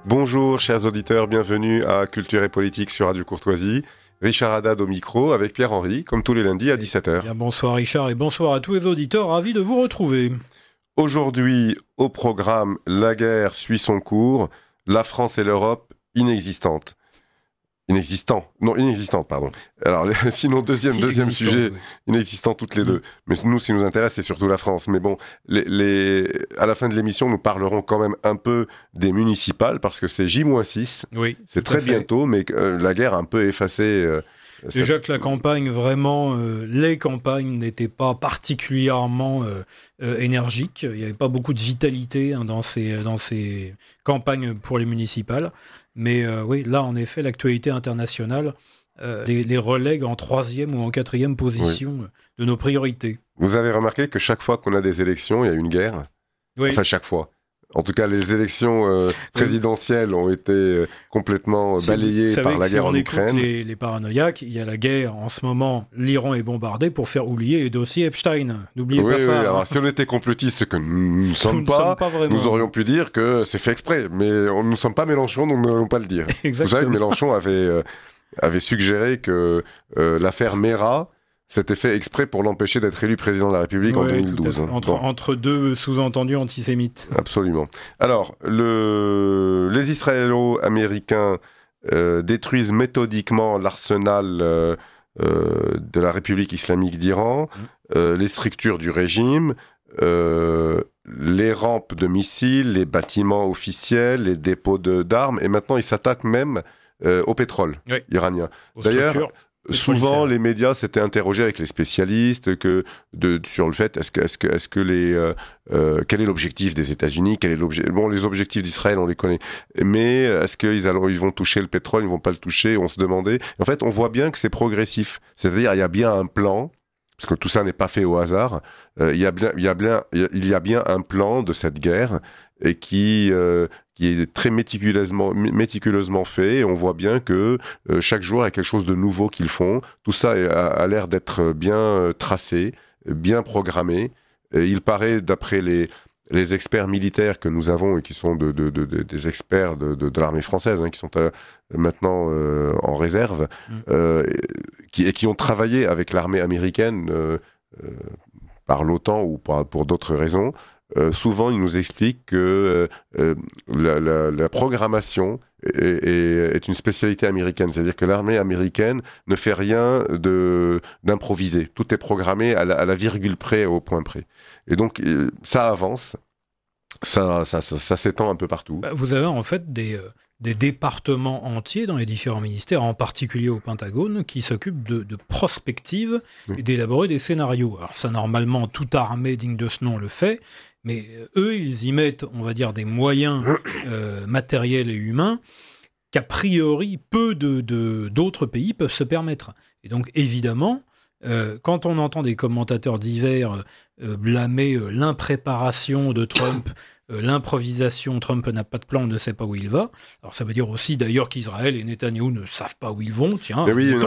Bonjour chers auditeurs, bienvenue à Culture et Politique sur Radio Courtoisie. Richard Haddad au micro avec Pierre-Henri, comme tous les lundis à 17h. Bien, bonsoir Richard et bonsoir à tous les auditeurs, ravi de vous retrouver. Aujourd'hui, au programme, la guerre suit son cours, la France et l'Europe inexistantes. Inexistantes, pardon. Alors, sinon, deuxième sujet, oui. Inexistantes toutes les deux. Mais nous, ce qui nous intéresse, c'est surtout la France. Mais bon, à la fin de l'émission, nous parlerons quand même un peu des municipales, parce que c'est J-6. Oui, c'est très bientôt, mais la guerre a un peu effacé... Déjà que la campagne, vraiment, les campagnes n'étaient pas particulièrement énergiques. Il n'y avait pas beaucoup de vitalité dans ces campagnes pour les municipales. Mais oui, là, en effet, l'actualité internationale les relègue en 3e ou en 4e position de nos priorités. Vous avez remarqué que chaque fois qu'on a des élections, il y a une guerre ? Oui. Enfin, chaque fois. En tout cas, les élections présidentielles ont été complètement balayées par la guerre en Ukraine. Si on écoute les paranoïaques, il y a la guerre en ce moment. L'Iran est bombardé pour faire oublier les dossiers Epstein. N'oubliez pas ça. Oui. Alors, si on était complotistes, ce que nous ne sommes pas nous aurions pu dire que c'est fait exprès. Mais nous ne sommes pas Mélenchon, donc nous n'allons pas le dire. Vous savez que Mélenchon avait suggéré que l'affaire Mera s'était fait exprès pour l'empêcher d'être élu président de la République en 2012. Entre deux sous-entendus antisémites. Absolument. Alors, les Israélo-Américains détruisent méthodiquement l'arsenal de la République islamique d'Iran, les structures du régime, les rampes de missiles, les bâtiments officiels, les dépôts d'armes, et maintenant ils s'attaquent même au pétrole iranien. D'ailleurs, souvent, les médias s'étaient interrogés avec les spécialistes sur le fait quel est l'objectif des États-Unis, les objectifs d'Israël, on les connaît, mais est-ce qu'ils vont toucher le pétrole, ils vont pas le toucher, on se demandait. En fait, on voit bien que c'est progressif, c'est-à-dire il y a bien un plan, parce que tout ça n'est pas fait au hasard. Il y a bien un plan de cette guerre et qui est très méticuleusement fait, et on voit bien que chaque jour il y a quelque chose de nouveau qu'ils font. Tout ça a l'air d'être bien tracé, bien programmé. Et il paraît, d'après les experts militaires que nous avons et qui sont des experts de l'armée française, qui sont maintenant en réserve, qui ont travaillé avec l'armée américaine par l'OTAN ou pour d'autres raisons. Souvent, ils nous expliquent que la programmation est une spécialité américaine. C'est-à-dire que l'armée américaine ne fait rien d'improvisé. Tout est programmé à la virgule près, au point près. Et donc, ça avance. Ça s'étend un peu partout. Vous avez en fait des départements entiers dans les différents ministères, en particulier au Pentagone, qui s'occupent de prospective et d'élaborer des scénarios. Alors ça, normalement, toute armée digne de ce nom le fait, mais eux, ils y mettent, on va dire, des moyens matériels et humains qu'a priori, peu d'autres pays peuvent se permettre. Et donc, évidemment, quand on entend des commentateurs divers blâmer l'impréparation de Trump, l'improvisation, Trump n'a pas de plan, on ne sait pas où il va. Alors ça veut dire aussi d'ailleurs qu'Israël et Netanyahou ne savent pas où ils vont. Tiens,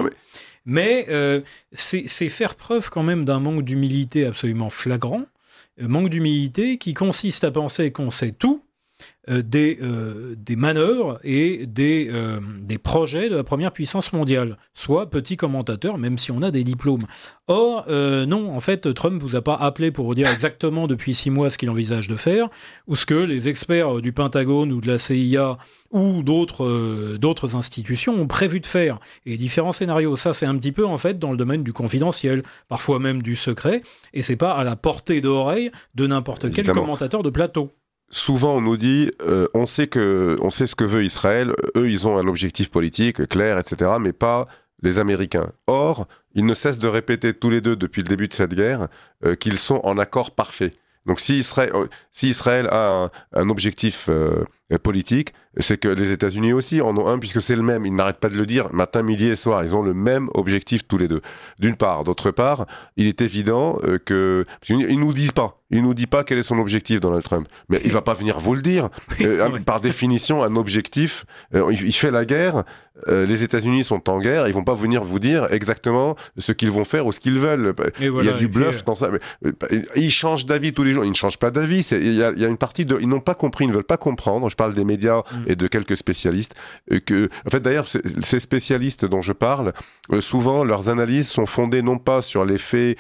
mais c'est faire preuve quand même d'un manque d'humilité absolument flagrant. Manque d'humilité qui consiste à penser qu'on sait tout des manœuvres et des projets de la première puissance mondiale, soit petit commentateur, même si on a des diplômes. Or, non, en fait, Trump vous a pas appelé pour vous dire exactement depuis 6 mois ce qu'il envisage de faire, ou ce que les experts du Pentagone ou de la CIA ou d'autres institutions ont prévu de faire. Et différents scénarios, ça c'est un petit peu en fait dans le domaine du confidentiel, parfois même du secret, et c'est pas à la portée d'oreille de n'importe quel commentateur de plateau. Souvent, on nous dit, on sait ce que veut Israël, eux, ils ont un objectif politique clair, etc., mais pas les Américains. Or, ils ne cessent de répéter tous les deux, depuis le début de cette guerre, qu'ils sont en accord parfait. Donc, si Israël a un objectif politique, c'est que les États-Unis aussi en ont un, puisque c'est le même. Ils n'arrêtent pas de le dire, matin, midi et soir. Ils ont le même objectif tous les deux. D'une part. D'autre part, il est évident que... Ils nous disent pas. Il nous dit pas quel est son objectif, Donald Trump. Mais il va pas venir vous le dire. Par définition, un objectif... il fait la guerre. Les États-Unis sont en guerre. Ils vont pas venir vous dire exactement ce qu'ils vont faire ou ce qu'ils veulent. Il y a du bluff dans ça. Ils changent d'avis tous les jours. Ils ne changent pas d'avis. Il y a une partie de... Ils n'ont pas compris. Ils ne veulent pas comprendre. je parle des médias et de quelques spécialistes. En fait, d'ailleurs, ces spécialistes dont je parle, souvent, leurs analyses sont fondées non pas sur les faits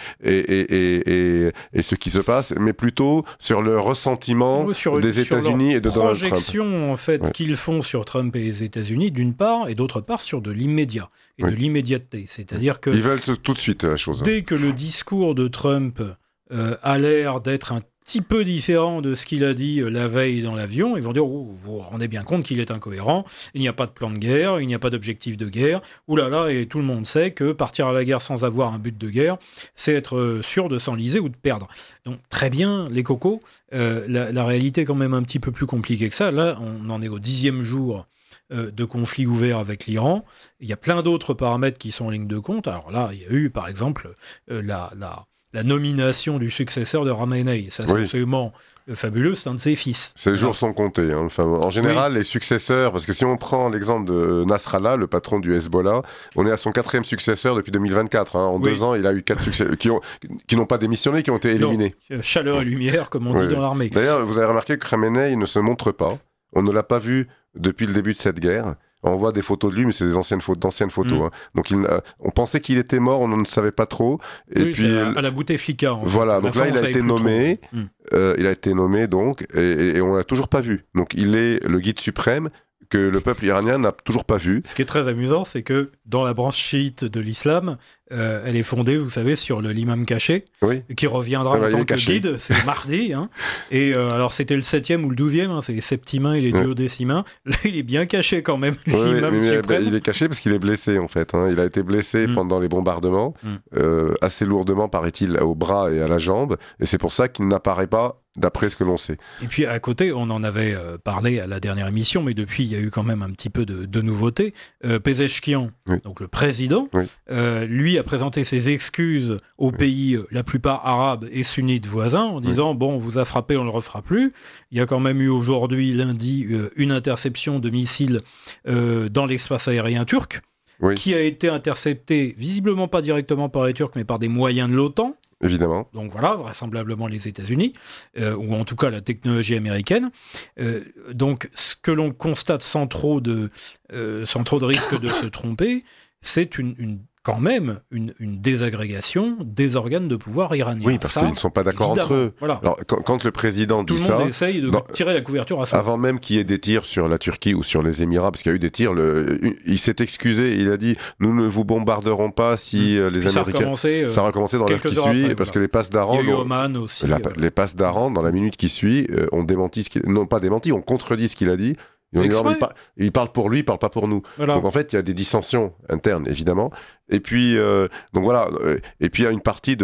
et ce qui se passe, mais plutôt sur le ressentiment des États-Unis et de Donald Trump. Projection, en fait, qu'ils font sur Trump et les États-Unis, d'une part, et d'autre part, sur de l'immédiat et de l'immédiateté. C'est-à-dire que... Ils veulent tout de suite la chose. Dès que le discours de Trump a l'air d'être un petit peu différent de ce qu'il a dit la veille dans l'avion, ils vont dire vous vous rendez bien compte qu'il est incohérent, il n'y a pas de plan de guerre, il n'y a pas d'objectif de guerre, oulala, et tout le monde sait que partir à la guerre sans avoir un but de guerre, c'est être sûr de s'enliser ou de perdre. Donc très bien, les cocos, la réalité est quand même un petit peu plus compliquée que ça. Là, on en est au 10e jour de conflit ouvert avec l'Iran. Il y a plein d'autres paramètres qui sont en ligne de compte. Alors là, il y a eu, par exemple, la nomination du successeur de Khamenei. Ça, c'est absolument fabuleux, c'est un de ses fils. Ces jours sont comptés. Hein. Enfin, en général, les successeurs, parce que si on prend l'exemple de Nasrallah, le patron du Hezbollah, on est à son 4e successeur depuis 2024. Hein. En 2 ans, il a eu 4 successeurs qui n'ont pas démissionné, qui ont été éliminés. Non. Chaleur et lumière, comme on dit dans l'armée. D'ailleurs, vous avez remarqué que Khamenei ne se montre pas. On ne l'a pas vu depuis le début de cette guerre. On voit des photos de lui, mais c'est d'anciennes photos. Hein. Donc, on pensait qu'il était mort, on ne savait pas trop. Et puis, à la Bouteflika. Voilà, donc là, il a été nommé. Il a été nommé, donc, et on ne l'a toujours pas vu. Donc, il est le guide suprême que le peuple iranien n'a toujours pas vu. Ce qui est très amusant, c'est que dans la branche chiite de l'islam, elle est fondée, vous savez, sur l'imam caché, qui reviendra en tant que guide, c'est mardi. Hein. Et alors, c'était le 7e ou le 12e, hein, c'est les septimains et les duodécimains. Là, il est bien caché quand même, l'imam suprême. Il est caché parce qu'il est blessé, en fait. Hein. Il a été blessé pendant les bombardements, assez lourdement, paraît-il, au bras et à la jambe. Et c'est pour ça qu'il n'apparaît pas, d'après ce que l'on sait. Et puis à côté, on en avait parlé à la dernière émission, mais depuis il y a eu quand même un petit peu de nouveautés. Pezeshkian, donc le président, lui a présenté ses excuses aux pays, la plupart arabes et sunnites voisins, en disant bon, on vous a frappé, on ne le refera plus. Il y a quand même eu aujourd'hui, lundi, une interception de missiles dans l'espace aérien turc, qui a été interceptée, visiblement pas directement par les Turcs, mais par des moyens de l'OTAN. Évidemment. Donc voilà, vraisemblablement les États-Unis, ou en tout cas la technologie américaine. Donc ce que l'on constate sans trop de risque de se tromper, c'est quand même une désagrégation des organes de pouvoir iraniens. Oui, parce qu'ils ne sont pas d'accord entre eux. Voilà. Alors, quand le président dit ça... Tout le monde essaye de tirer la couverture à soi. Avant même qu'il y ait des tirs sur la Turquie ou sur les Émirats, parce qu'il y a eu des tirs, il s'est excusé, il a dit « Nous ne vous bombarderons pas si les Américains... » Ça a recommencé dans l'heure qui suit, parce que les passes d'Aran... Il y a eu Oman aussi. Les passes d'Aran, dans la minute qui suit, ont démenti non pas démenti, ont contredit ce qu'il a dit. Il parle pour lui, il parle pas pour nous. Voilà. Donc en fait, il y a des dissensions internes, évidemment. Et puis, donc voilà. Et puis il y a une partie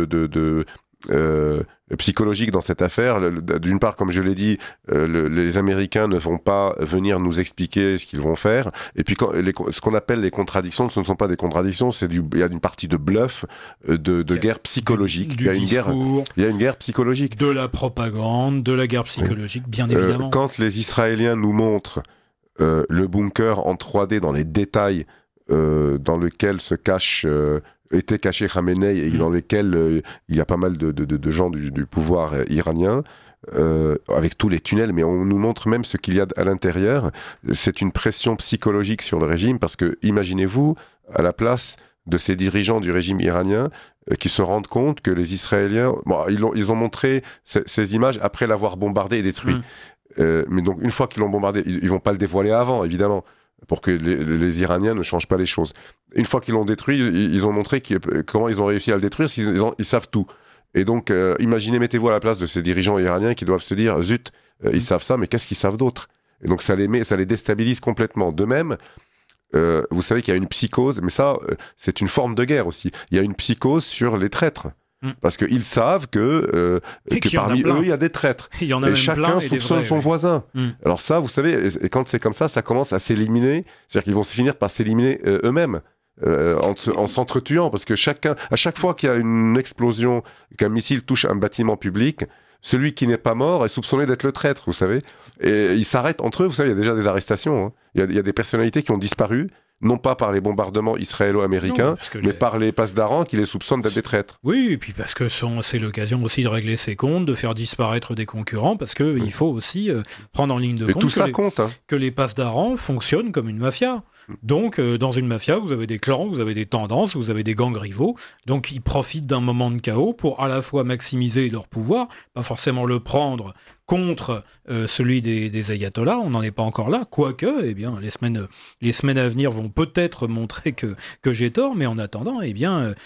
psychologique dans cette affaire. D'une part, comme je l'ai dit, les Américains ne vont pas venir nous expliquer ce qu'ils vont faire. Et puis, ce qu'on appelle les contradictions, ce ne sont pas des contradictions, il y a une partie de bluff, de guerre psychologique. Il y a une guerre psychologique. De la propagande, de la guerre psychologique, bien évidemment. Quand les Israéliens nous montrent le bunker en 3D dans les détails dans lequel était caché Khamenei et dans lesquels il y a pas mal de gens du pouvoir iranien, avec tous les tunnels, mais on nous montre même ce qu'il y a à l'intérieur. C'est une pression psychologique sur le régime, parce que imaginez-vous à la place de ces dirigeants du régime iranien qui se rendent compte que les Israéliens... Bon, ils ont montré ces images après l'avoir bombardé et détruit. Mais donc, une fois qu'ils l'ont bombardé, ils vont pas le dévoiler avant, évidemment, pour que les Iraniens ne changent pas les choses. Une fois qu'ils l'ont détruit, ils ont montré comment ils ont réussi à le détruire, parce qu'ils savent tout. Et donc, mettez-vous à la place de ces dirigeants iraniens qui doivent se dire, zut, ils savent ça, mais qu'est-ce qu'ils savent d'autre? Et donc, ça les déstabilise complètement. De même, vous savez qu'il y a une psychose, mais ça, c'est une forme de guerre aussi. Il y a une psychose sur les traîtres. Parce qu'ils savent que parmi eux, il y a des traîtres. Il y en a et chacun soupçonne son voisin. Alors ça, vous savez, et quand c'est comme ça commence à s'éliminer. C'est-à-dire qu'ils vont finir par s'éliminer eux-mêmes. En s'entretuant, parce que à chaque fois qu'il y a une explosion, qu'un missile touche un bâtiment public, celui qui n'est pas mort est soupçonné d'être le traître, vous savez. Et ils s'arrêtent entre eux, vous savez, il y a déjà des arrestations. Hein. Il y a des personnalités qui ont disparu, non pas par les bombardements israélo-américains, mais par les pasdaran qui les soupçonnent d'être des traîtres. Oui, et puis parce que c'est l'occasion aussi de régler ses comptes, de faire disparaître des concurrents, parce qu'il faut aussi prendre en ligne de compte tout ça compte, que les pasdaran fonctionnent comme une mafia. Donc, dans une mafia, vous avez des clans, vous avez des tendances, vous avez des gangs rivaux. Donc, ils profitent d'un moment de chaos pour à la fois maximiser leur pouvoir, pas forcément le prendre contre celui des ayatollahs. On n'en est pas encore là. Quoique, eh bien, les semaines à venir vont peut-être montrer que j'ai tort. Mais en attendant, eh bien,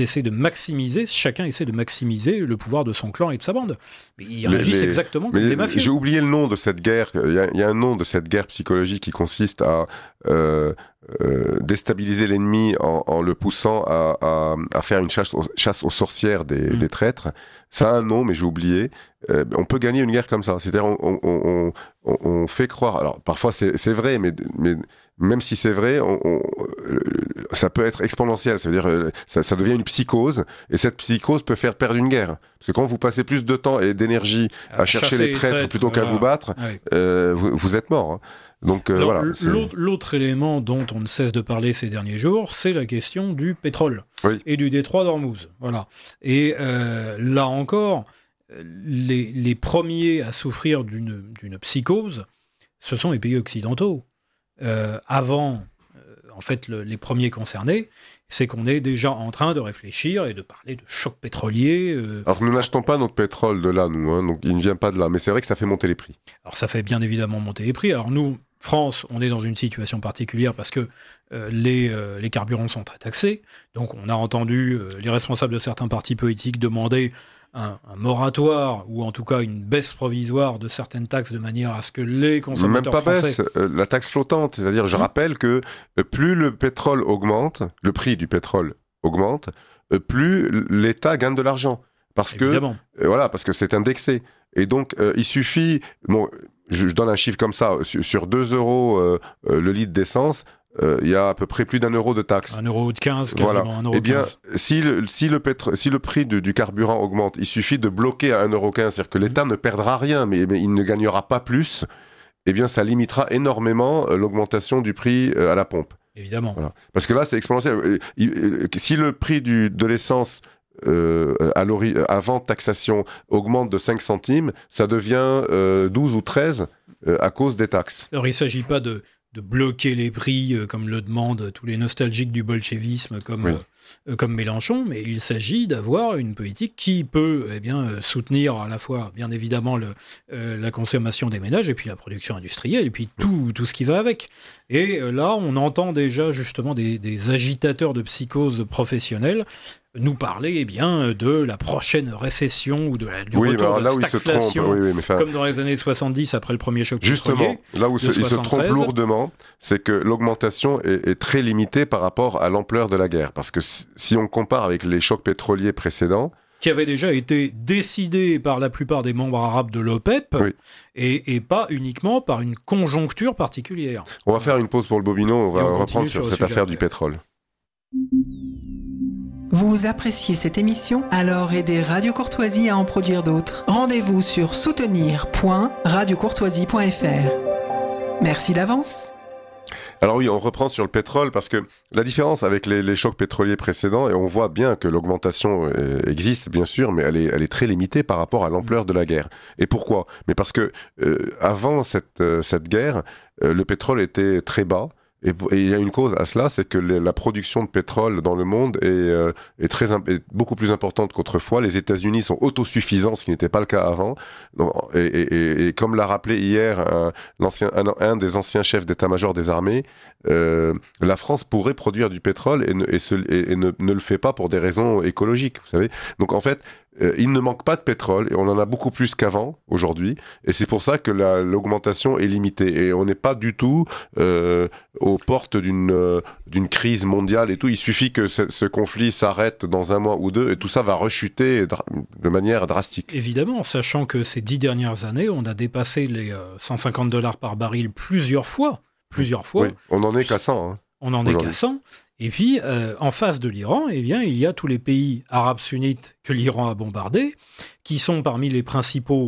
chacun essaie de maximiser le pouvoir de son clan et de sa bande. Mais ils réagissent exactement comme des mafieux. J'ai oublié le nom de cette guerre. Il y a un nom de cette guerre psychologique qui consiste à déstabiliser l'ennemi en le poussant à faire une chasse aux sorcières des traîtres. Ça a un nom, mais j'ai oublié. On peut gagner une guerre comme ça. C'est-à-dire, on fait croire. Alors, parfois, c'est vrai, mais même si c'est vrai, ça peut être exponentiel. Ça veut dire, ça devient une psychose, et cette psychose peut faire perdre une guerre. Parce que quand vous passez plus de temps et d'énergie à chercher les traîtres plutôt qu'à vous battre, vous êtes mort. Donc, alors, l'autre élément dont on ne cesse de parler ces derniers jours, c'est la question du pétrole et du détroit d'Ormuz. Voilà. Et là encore, les premiers à souffrir d'une psychose, ce sont les pays occidentaux. Avant, en fait, les premiers concernés, c'est qu'on est déjà en train de réfléchir et de parler de choc pétrolier. Alors, nous n'achetons pas notre pétrole de là, nous, donc il ne vient pas de là. Mais c'est vrai que ça fait monter les prix. Alors, ça fait bien évidemment monter les prix. Alors, nous, France, on est dans une situation particulière parce que les carburants sont très taxés. Donc, on a entendu les responsables de certains partis politiques demander un moratoire ou en tout cas une baisse provisoire de certaines taxes de manière à ce que les consommateurs français... Même pas baisse, la taxe flottante. C'est-à-dire, je rappelle que plus le pétrole augmente, le prix du pétrole augmente, plus l'État gagne de l'argent. Parce que c'est indexé. Et donc, il suffit... Bon, je donne un chiffre comme ça. Sur 2 € le litre d'essence, il y a à peu près plus d'€1 de taxe. 1,15 €, quasiment. Voilà. 1,15 €. Eh bien, si le prix du carburant augmente, il suffit de bloquer à 1,15 €. C'est-à-dire que l'État ne perdra rien, mais il ne gagnera pas plus. Eh bien, ça limitera énormément l'augmentation du prix à la pompe. Évidemment. Voilà. Parce que là, c'est exponentiel. Si le prix de l'essence avant taxation augmente de 5 centimes, ça devient 12 ou 13 à cause des taxes. Alors, il ne s'agit pas de bloquer les prix comme le demandent tous les nostalgiques du bolchevisme comme Mélenchon, mais il s'agit d'avoir une politique qui peut soutenir à la fois, bien évidemment, la consommation des ménages et puis la production industrielle et puis tout ce qui va avec. Et là, on entend déjà justement des agitateurs de psychose professionnelle nous parler de la prochaine récession ou du retour de la stagflation, comme dans les années 70 après le premier choc pétrolier. Justement, là où il se trompe lourdement, c'est que l'augmentation est très limitée par rapport à l'ampleur de la guerre. Parce que si on compare avec les chocs pétroliers précédents, qui avaient déjà été décidés par la plupart des membres arabes de l'OPEP, et pas uniquement par une conjoncture particulière. On va faire une pause pour le Bobino, on va reprendre sur cette affaire du pétrole. Vous appréciez cette émission? Alors aidez Radio Courtoisie à en produire d'autres. Rendez-vous sur soutenir.radiocourtoisie.fr. Merci d'avance. Alors oui, on reprend sur le pétrole parce que la différence avec les chocs pétroliers précédents, et on voit bien que l'augmentation existe bien sûr, mais elle est très limitée par rapport à l'ampleur de la guerre. Et pourquoi? Mais parce que avant cette guerre, le pétrole était très bas. Et il y a une cause à cela, c'est que la production de pétrole dans le monde est beaucoup plus importante qu'autrefois. Les États-Unis sont autosuffisants, ce qui n'était pas le cas avant. Et comme l'a rappelé hier un des anciens chefs d'état-major des armées, la France pourrait produire du pétrole et ne le fait pas pour des raisons écologiques, vous savez. Donc en fait, il ne manque pas de pétrole et on en a beaucoup plus qu'avant aujourd'hui, et c'est pour ça que l'augmentation est limitée et on n'est pas du tout aux portes d'une crise mondiale et tout. Il suffit que ce conflit s'arrête dans 1 mois ou 2 et tout ça va rechuter de manière drastique. Évidemment, sachant que ces 10 dernières années, on a dépassé les $150 par baril plusieurs fois. Oui, on n'en est qu'à 100. On n'en est qu'à 100. Et puis, en face de l'Iran, il y a tous les pays arabes sunnites que l'Iran a bombardés, qui sont parmi les principaux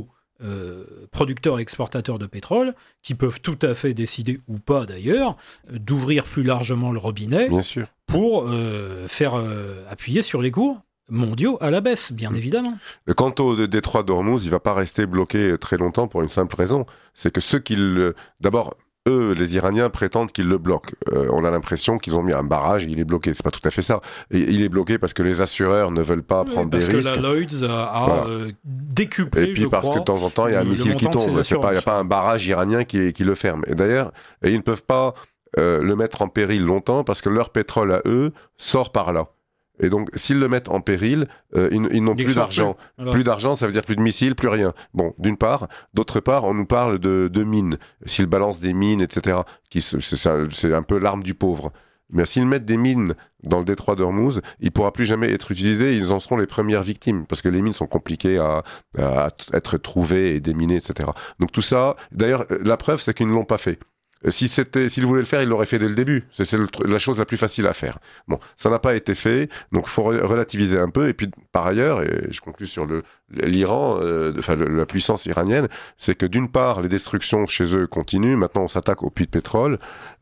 producteurs et exportateurs de pétrole, qui peuvent tout à fait décider, ou pas d'ailleurs, d'ouvrir plus largement le robinet Bien sûr. pour faire appuyer sur les cours mondiaux à la baisse, bien évidemment. Quant au détroit d'Ormuz, il ne va pas rester bloqué très longtemps pour une simple raison. C'est que ceux qui d'abord, eux, les Iraniens prétendent qu'ils le bloquent. On a l'impression qu'ils ont mis un barrage et il est bloqué. C'est pas tout à fait ça. Et il est bloqué parce que les assureurs ne veulent pas prendre des risques. Parce que la Lloyds a décuplé, et puis parce que de temps en temps, il y a un missile qui tombe. Il n'y a pas un barrage iranien qui le ferme. Et d'ailleurs, ils ne peuvent pas le mettre en péril longtemps parce que leur pétrole à eux sort par là. Et donc, s'ils le mettent en péril, ils n'ont plus d'argent. Plus d'argent, ça veut dire plus de missiles, plus rien. Bon, d'une part. D'autre part, on nous parle de mines. S'ils balancent des mines, etc., c'est un peu l'arme du pauvre. Mais s'ils mettent des mines dans le détroit d'Ormuz, il ne pourra plus jamais être utilisé. Ils en seront les premières victimes. Parce que les mines sont compliquées à être trouvées et déminées, etc. Donc tout ça, d'ailleurs, la preuve, c'est qu'ils ne l'ont pas fait. S'il voulait le faire, il l'aurait fait dès le début. C'est la chose la plus facile à faire. Bon, ça n'a pas été fait, donc il faut relativiser un peu. Et puis, par ailleurs, et je conclus sur l'Iran, la puissance iranienne, c'est que d'une part, les destructions chez eux continuent. Maintenant, on s'attaque aux puits de pétrole.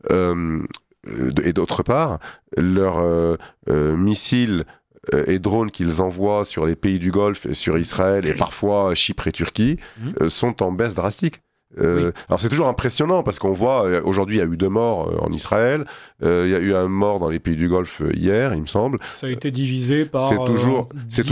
Et d'autre part, leurs missiles et drones qu'ils envoient sur les pays du Golfe, et sur Israël, et parfois Chypre et Turquie, sont en baisse drastique. Alors c'est toujours impressionnant parce qu'on voit aujourd'hui il y a eu 2 morts en Israël, il y a eu un mort dans les pays du Golfe hier, il me semble. Ça a été divisé par c'est toujours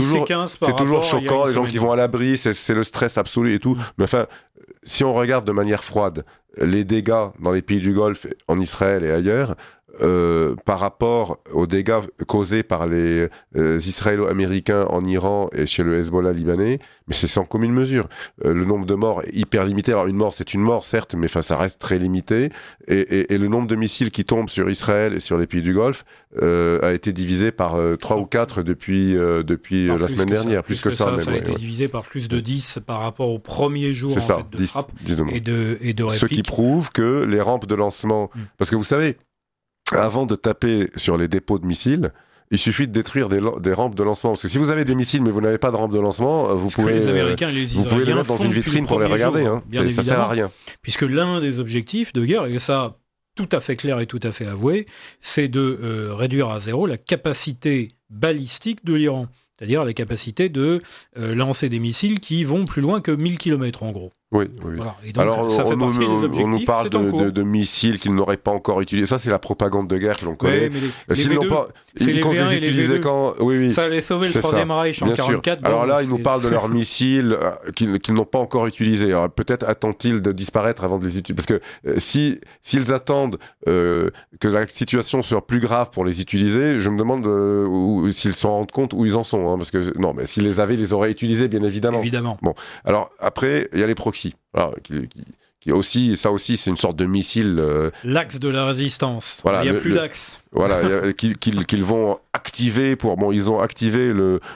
choquant, les gens qui vont à l'abri, c'est le stress absolu et tout. Mais enfin, si on regarde de manière froide les dégâts dans les pays du Golfe, en Israël et ailleurs, par rapport aux dégâts causés par les Israélo-Américains en Iran et chez le Hezbollah libanais, mais c'est sans commune mesure. Le nombre de morts est hyper limité. Alors une mort, c'est une mort, certes, mais ça reste très limité. Et le nombre de missiles qui tombent sur Israël et sur les pays du Golfe a été divisé par 3 ou 4 depuis la semaine dernière. Plus que ça, ça a été divisé par plus de 10 par rapport au premier jour de frappe et de réplique. Ce qui prouve que les rampes de lancement... Parce que vous savez, avant de taper sur les dépôts de missiles, il suffit de détruire des rampes de lancement. Parce que si vous avez des missiles mais vous n'avez pas de rampe de lancement, vous pouvez les mettre dans une vitrine pour les regarder. Ça sert à rien. Puisque l'un des objectifs de guerre, et ça tout à fait clair et tout à fait avoué, c'est de réduire à zéro la capacité balistique de l'Iran. C'est-à-dire la capacité de lancer des missiles qui vont plus loin que 1000 km en gros. Oui. Voilà. Et donc, alors, ça fait partie des objectifs. On nous parle de missiles qu'ils n'auraient pas encore utilisés. Ça, c'est la propagande de guerre que l'on connaît. Oui, mais les V2, c'est les V1 et les V2. Oui. Ça allait sauver le Troisième Reich en 1944. Alors là, ils nous parlent de leurs missiles qu'ils n'ont pas encore utilisés. Alors, peut-être attendent-ils de disparaître avant de les utiliser. Parce que s'ils attendent que la situation soit plus grave pour les utiliser, je me demande s'ils se rendent compte où ils en sont. Parce que, non, mais s'ils les avaient, ils les auraient utilisés, bien évidemment. Évidemment. Bon. Alors, après, il y a les proxys. Alors, qui aussi, ça aussi, c'est une sorte de missile. L'axe de la résistance. Voilà, il n'y a plus d'axe. Voilà, qu'ils vont activer ils ont activé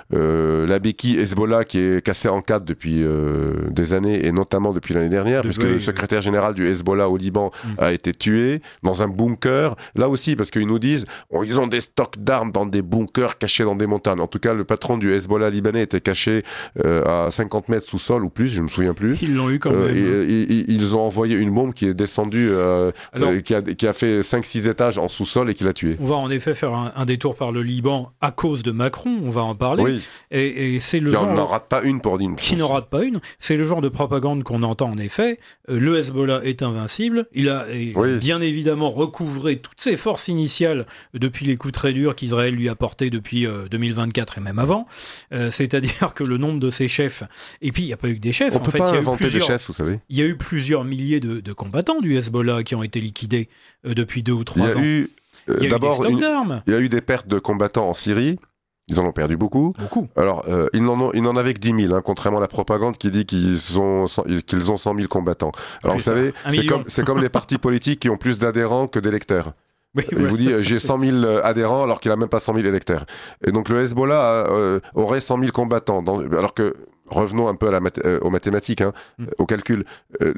la béquille Hezbollah qui est cassée en 4 depuis des années et notamment depuis l'année dernière, puisque le secrétaire général du Hezbollah au Liban a été tué dans un bunker. Là aussi, parce qu'ils nous disent, ils ont des stocks d'armes dans des bunkers cachés dans des montagnes. En tout cas, le patron du Hezbollah libanais était caché à 50 mètres sous sol ou plus, je ne me souviens plus. Ils l'ont eu quand même. Ils ont envoyé une bombe qui est descendue, qui a fait 5-6 étages en sous-sol et qui l'a tué. On va en effet faire un détour par le Liban à cause de Macron, on va en parler. Oui. Et c'est le genre... On n'en rate pas une pour dire. Qui n'en rate pas une. C'est le genre de propagande qu'on entend en effet. Le Hezbollah est invincible. Il a bien évidemment recouvré toutes ses forces initiales depuis les coups très durs qu'Israël lui a portés depuis 2024 et même avant. C'est-à-dire que le nombre de ses chefs... Et puis, il n'y a pas eu que des chefs. On ne peut pas inventer des chefs, vous savez. Il y a eu plusieurs milliers de combattants du Hezbollah qui ont été liquidés depuis 2 ou 3 ans. D'abord, il y a eu des pertes de combattants en Syrie. Ils en ont perdu beaucoup. Alors, ils n'en avaient que 10 000, contrairement à la propagande qui dit qu'ils ont 100 000 combattants. Alors, vous savez, c'est comme les partis politiques qui ont plus d'adhérents que d'électeurs. Il vous dit, j'ai 100 000 adhérents alors qu'il n'a même pas 100 000 électeurs. Et donc, le Hezbollah aurait 100 000 combattants. Alors que, revenons un peu aux mathématiques, au calcul.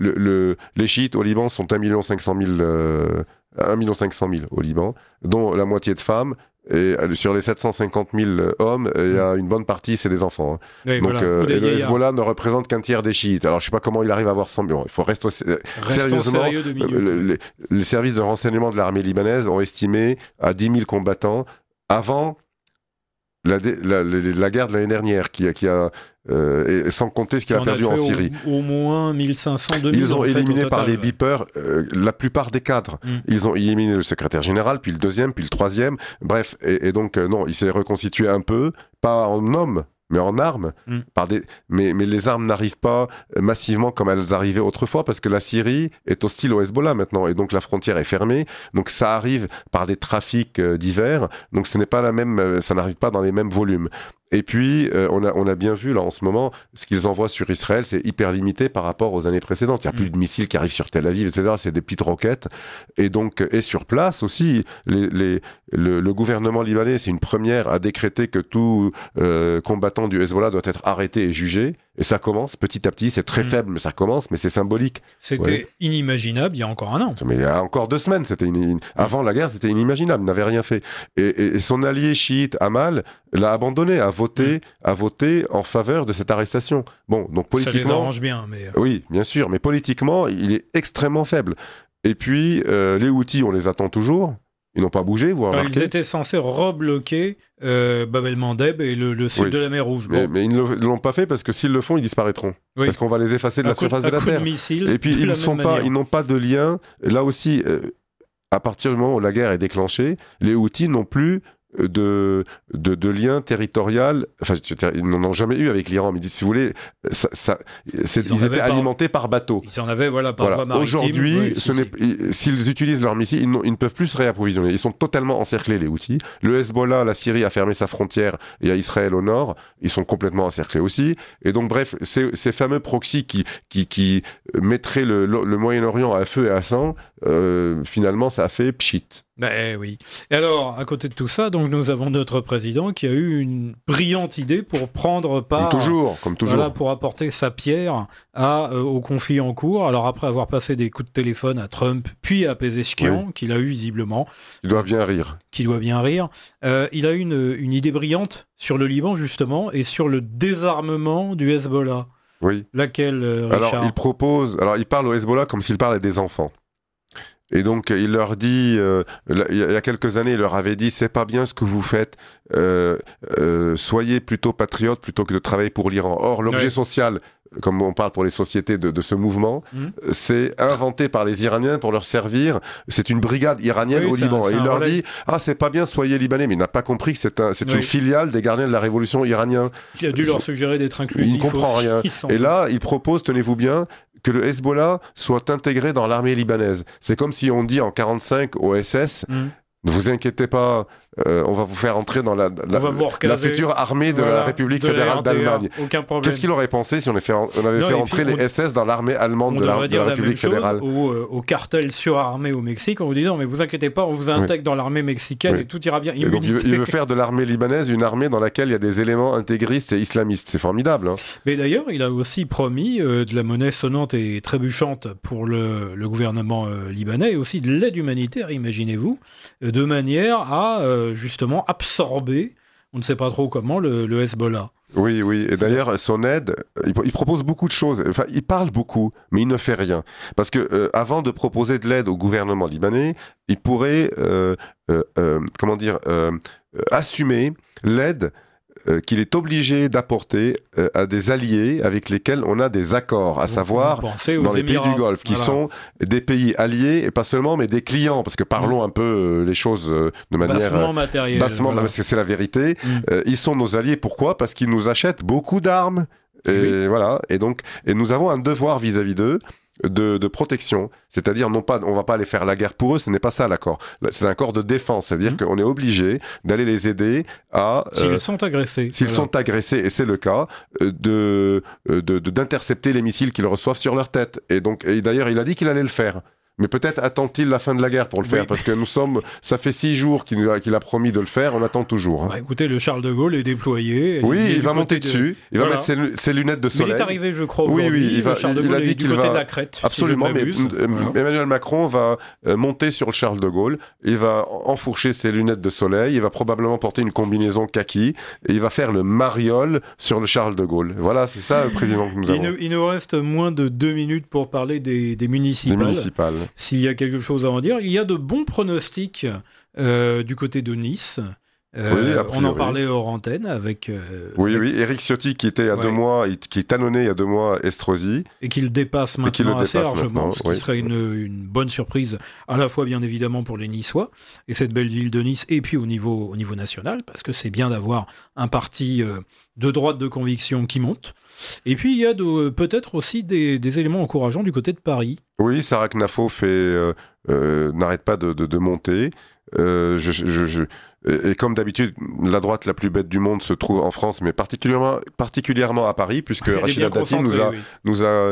Les chiites au Liban sont 1 500 000 au Liban, dont la moitié de femmes, Et sur les 750 000 hommes, il y a une bonne partie, c'est des enfants. Hein. Oui, Donc, voilà. et le Hezbollah ne représente qu'un tiers des chiites. Alors, je sais pas comment il arrive à avoir 100 millions. Il faut rester sérieusement. Sérieux 2 minutes. Les services de renseignement de l'armée libanaise ont estimé à 10 000 combattants avant la guerre de l'année dernière, qui a et sans compter ce qu'il a perdu en Syrie. Au moins 1500, 2000. Ils ont éliminé par les beepers la plupart des cadres. Ils ont éliminé le secrétaire général, puis le deuxième, puis le troisième. Bref, et donc non, il s'est reconstitué un peu, pas en homme, mais en armes. Mais les armes n'arrivent pas massivement comme elles arrivaient autrefois, parce que la Syrie est hostile au Hezbollah maintenant, et donc la frontière est fermée. Donc ça arrive par des trafics divers. Donc ce n'est pas ça n'arrive pas dans les mêmes volumes. Et puis, on a bien vu, là, en ce moment, ce qu'ils envoient sur Israël, c'est hyper limité par rapport aux années précédentes. Il n'y a plus de missiles qui arrivent sur Tel Aviv, etc. C'est des petites roquettes. Et donc, et sur place aussi, le gouvernement libanais, c'est une première à décréter que tout combattant du Hezbollah doit être arrêté et jugé. Et ça commence petit à petit, c'est très faible, mais ça commence, mais c'est symbolique. C'était inimaginable il y a encore un an. Mais il y a encore 2 semaines, avant la guerre, c'était inimaginable, il n'avait rien fait. Et son allié chiite, Amal, l'a abandonné, a voté en faveur de cette arrestation. Bon, donc politiquement... Ça les arrange bien, mais... Oui, bien sûr, mais politiquement, il est extrêmement faible. Et puis, les Houthis, on les attend toujours. Ils n'ont pas bougé, vous remarquez. Ils étaient censés rebloquer Bab el-Mandeb et le sud de la mer Rouge. Bon. Mais ils ne l'ont pas fait parce que s'ils le font, ils disparaîtront. Oui. Parce qu'on va les effacer de la surface de la Terre. Et puis ils n'ont pas de lien. Là aussi, à partir du moment où la guerre est déclenchée, les Houthis n'ont plus de lien territorial, enfin ils n'en ont jamais eu avec l'Iran, mais si vous voulez, ils étaient alimentés par bateau. Ils en avaient par voie maritime. Aujourd'hui, s'ils utilisent leurs missiles, ils ne peuvent plus se réapprovisionner. Ils sont totalement encerclés, les Houthis. Le Hezbollah, la Syrie a fermé sa frontière, et à Israël au nord, ils sont complètement encerclés aussi. Et donc bref, ces fameux proxys qui mettraient le Moyen-Orient à feu et à sang, finalement ça a fait pchit. Ben oui. Et alors, à côté de tout ça, donc nous avons notre président qui a eu une brillante idée pour prendre part, comme toujours, voilà, pour apporter sa pierre au conflit en cours. Alors après avoir passé des coups de téléphone à Trump, puis à Pezeshkian, qu'il a eu visiblement, il doit bien rire. Il a eu une idée brillante sur le Liban justement et sur le désarmement du Hezbollah. Oui. Laquelle, Richard ? Alors il parle au Hezbollah comme s'il parlait des enfants. Et donc il leur dit, il y a quelques années, il leur avait dit, c'est pas bien ce que vous faites, soyez plutôt patriotes plutôt que de travailler pour l'Iran. Or l'objet social, comme on parle pour les sociétés de ce mouvement, c'est inventé par les Iraniens pour leur servir. C'est une brigade iranienne au Liban. Et il leur dit, c'est pas bien, soyez libanais. Mais il n'a pas compris que c'est une filiale des gardiens de la révolution iranienne. Il a dû leur suggérer d'être inclusifs. Il ne comprend rien. Et là, il propose, tenez-vous bien, que le Hezbollah soit intégré dans l'armée libanaise. C'est comme si on dit en 1945 au SS, ne vous inquiétez pas, on va vous faire entrer dans la future armée de la République fédérale d'Allemagne. Qu'est-ce qu'il aurait pensé si on avait fait entrer les SS dans l'armée allemande de la République fédérale ? Au cartel surarmé au Mexique, en vous disant, mais vous inquiétez pas, on vous intègre dans l'armée mexicaine et tout ira bien. Et donc, il veut faire de l'armée libanaise une armée dans laquelle il y a des éléments intégristes et islamistes. C'est formidable. Hein. Mais d'ailleurs, il a aussi promis de la monnaie sonnante et trébuchante pour le gouvernement libanais et aussi de l'aide humanitaire, imaginez-vous, de manière à justement absorber, on ne sait pas trop comment, le Hezbollah. Oui. Et d'ailleurs, son aide, il propose beaucoup de choses. Enfin, il parle beaucoup, mais il ne fait rien. Parce que avant de proposer de l'aide au gouvernement libanais, il pourrait, assumer l'aide qu'il est obligé d'apporter à des alliés avec lesquels on a des accords, à savoir dans les pays du Golfe, qui sont des pays alliés, et pas seulement, mais des clients, parce que parlons un peu les choses de manière... Bassement matérielle. Parce que c'est la vérité. Ils sont nos alliés, pourquoi ? Parce qu'ils nous achètent beaucoup d'armes. Et voilà. Et donc, nous avons un devoir vis-à-vis d'eux, de protection, c'est-à-dire on va pas aller faire la guerre pour eux, ce n'est pas ça l'accord. C'est un accord de défense, c'est-à-dire qu'on est obligé d'aller les aider à... S'ils sont agressés. Sont agressés, et c'est le cas, d'intercepter les missiles qu'ils reçoivent sur leur tête. Et d'ailleurs, il a dit qu'il allait le faire. Mais peut-être attend-il la fin de la guerre pour le faire, parce que ça fait 6 jours qu'il a promis de le faire, on attend toujours. Hein. Bah, écoutez, le Charles de Gaulle est déployé. Oui, il va monter dessus, il va mettre ses lunettes de soleil. Mais il est arrivé, je crois, aujourd'hui. Oui, Charles de Gaulle est du côté de la Crète. Absolument, si je mais Emmanuel Macron va monter sur le Charles de Gaulle, il va enfourcher ses lunettes de soleil, il va probablement porter une combinaison kaki, et il va faire le mariole sur le Charles de Gaulle. Voilà, c'est ça le président que nous avons. Il nous reste moins de 2 minutes pour parler des municipales. S'il y a quelque chose à en dire, il y a de bons pronostics du côté de Nice. On en parlait hors antenne avec... Oui, Éric Ciotti qui était qui talonnait il y a 2 mois Estrosi. Et qui le dépasse maintenant assez largement, ce qui serait une bonne surprise, à la fois bien évidemment pour les Niçois, et cette belle ville de Nice, et puis au niveau national, parce que c'est bien d'avoir un parti de droite de conviction qui monte. Et puis il y a peut-être aussi des éléments encourageants du côté de Paris. Oui, Sarah Knafo n'arrête pas de monter. Et comme d'habitude, la droite la plus bête du monde se trouve en France, mais particulièrement à Paris, puisque Rachida Dati nous a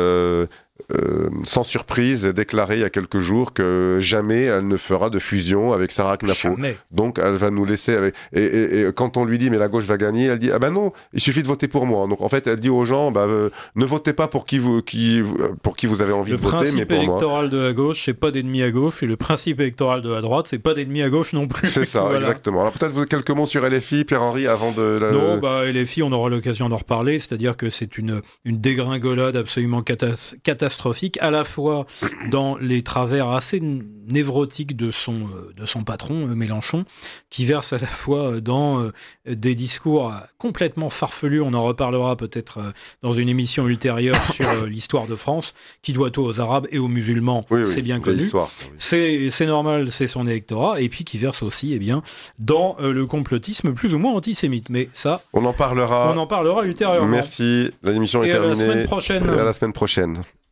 sans surprise déclaré il y a quelques jours que jamais elle ne fera de fusion avec Sarah Knafo. Donc elle va nous laisser avec... Et quand on lui dit mais la gauche va gagner, elle dit ah ben non, il suffit de voter pour moi. Donc en fait elle dit aux gens ne votez pas pour qui vous avez envie de voter, mais pour moi. Le principe électoral de la gauche, c'est pas d'ennemis à gauche, et le principe électoral de la droite, c'est pas d'ennemis à gauche non plus. C'est ça, voilà. Exactement. Alors peut-être quelques mots sur LFI, Pierre-Henri, avant de... Non, LFI, on aura l'occasion d'en reparler, c'est-à-dire que c'est une dégringolade absolument catastrophique, à la fois dans les travers assez névrotiques de son patron, Mélenchon, qui verse à la fois dans des discours complètement farfelus, on en reparlera peut-être dans une émission ultérieure sur l'histoire de France, qui doit tout aux Arabes et aux musulmans, c'est bien connu. C'est normal, c'est son électorat, et puis qui verse aussi dans le complotisme plus ou moins antisémite. Mais ça, on en parlera ultérieurement. Merci, l'émission est terminée. À la semaine prochaine. Et à la semaine prochaine.